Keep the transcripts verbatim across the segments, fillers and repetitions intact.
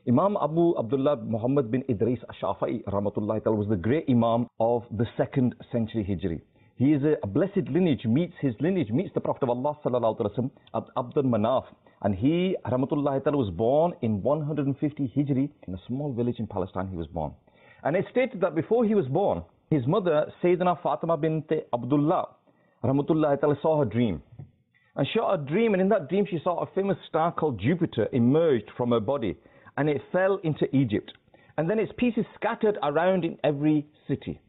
Imam Abu Abdullah Muhammad bin Idris Ash-Shafi'i rahmatullahi ta'ala was the great Imam of the second century Hijri. He is a, a blessed lineage, meets his lineage, meets the Prophet of Allah sallallahu alaihi wasallam, Abdul Manaf. And he, rahmatullahi ta'ala, was born in one hundred fifty Hijri in a small village in Palestine. He was born. And it stated that before he was born, his mother, Sayyidina Fatima bint Abdullah, rahmatullahi ta'ala, saw her dream. And she saw a dream, and in that dream she saw a famous star called Jupiter emerged from her body, and it fell into Egypt. And then its pieces scattered around in every city.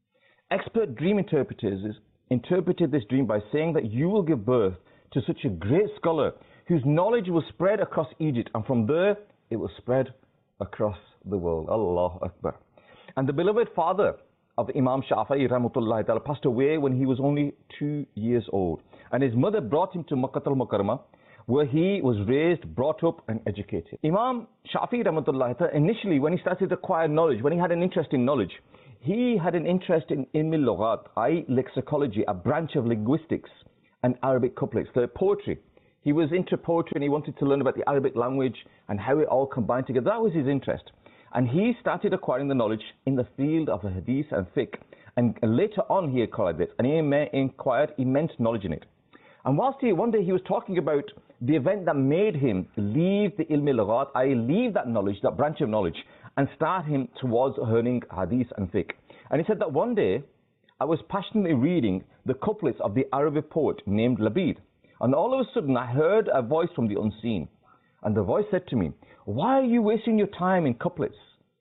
Expert dream interpreters interpreted this dream by saying that you will give birth to such a great scholar whose knowledge will spread across Egypt, and from there it will spread across the world. Allahu Akbar. And the beloved father of Imam Shafi'i rahmatullahi ta'ala passed away when he was only two years old. And his mother brought him to Makkah al-Mukarramah, where he was raised, brought up and educated. Imam Shafi'i rahmatullahi ta'ala, initially when he started to acquire knowledge, when he had an interest in knowledge, he had an interest in ilm al-lughat, that is lexicology, a branch of linguistics and Arabic couplets, the poetry. He was into poetry and he wanted to learn about the Arabic language and how it all combined together. That was his interest. And he started acquiring the knowledge in the field of hadith and fiqh. And later on he acquired this, and he acquired immense knowledge in it. And whilst he, one day he was talking about the event that made him leave the ilm al-lughat, that is leave that knowledge, that branch of knowledge, and start him towards learning hadith and fiqh. And he said that one day, I was passionately reading the couplets of the Arabic poet named Labid. And all of a sudden I heard a voice from the unseen. And the voice said to me, why are you wasting your time in couplets?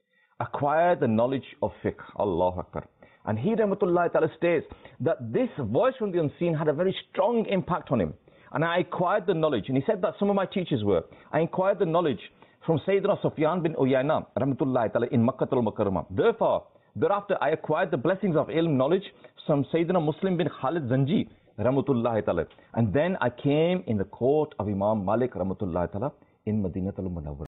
Acquire the knowledge of fiqh. Allahu Akbar. And he, rahmatullahi ta'ala, states that this voice from the unseen had a very strong impact on him. And I acquired the knowledge. And he said that some of my teachers were. I acquired the knowledge from Sayyidina Sufyan bin Uyayna, rahmatullahi ta'ala, in Makkah al-Mukarramah. Therefore, thereafter I acquired the blessings of ilm knowledge from Sayyidina Muslim bin Khalid Zanji, rahmatullahi ta'ala. And then I came in the court of Imam Malik, rahmatullahi ta'ala, in Madinat al-Munawwar.